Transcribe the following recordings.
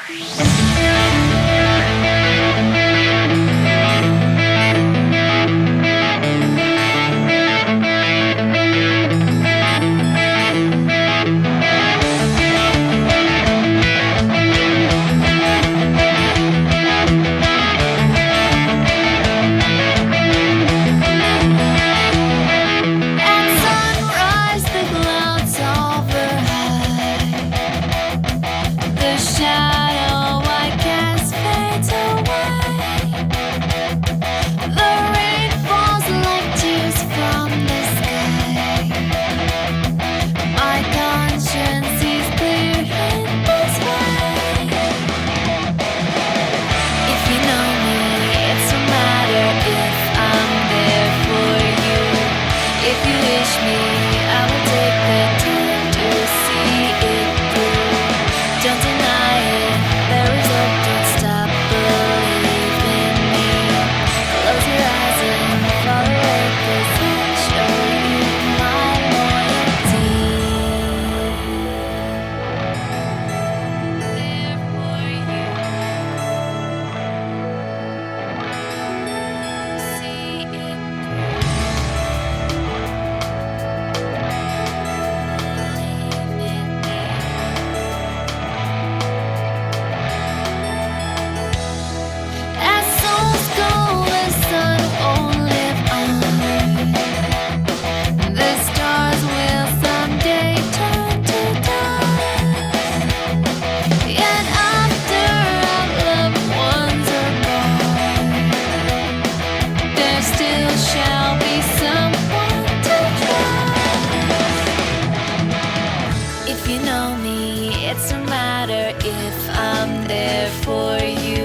It's no matter if I'm there for you.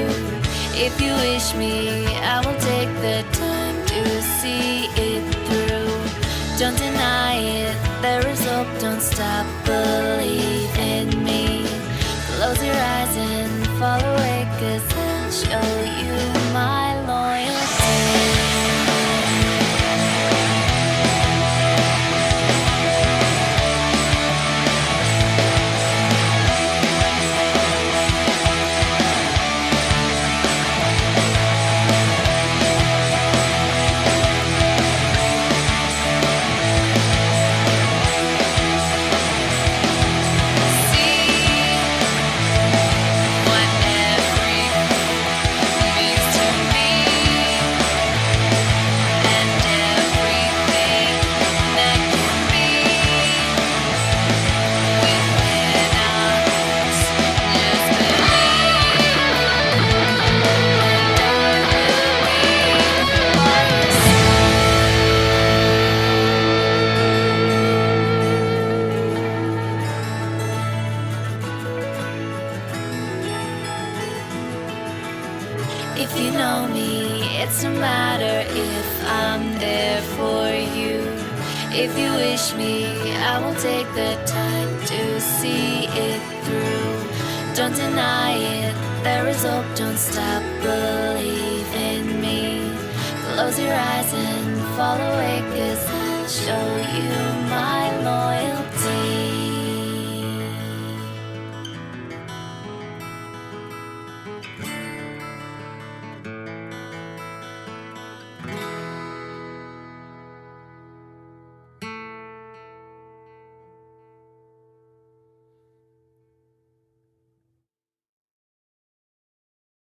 If you wish me, I will take the time to see it through. Don't deny it, there is hope, don't stop, believe in me. Close your eyes and fall away, 'cause I'll show you my loyalty. If you know me, it's no matter if I'm there for you. If you wish me, I will take the time to see it through. Don't deny it, there is hope, don't stop, believe in me. Close your eyes and fall away, 'cause I'll show you my loyalty.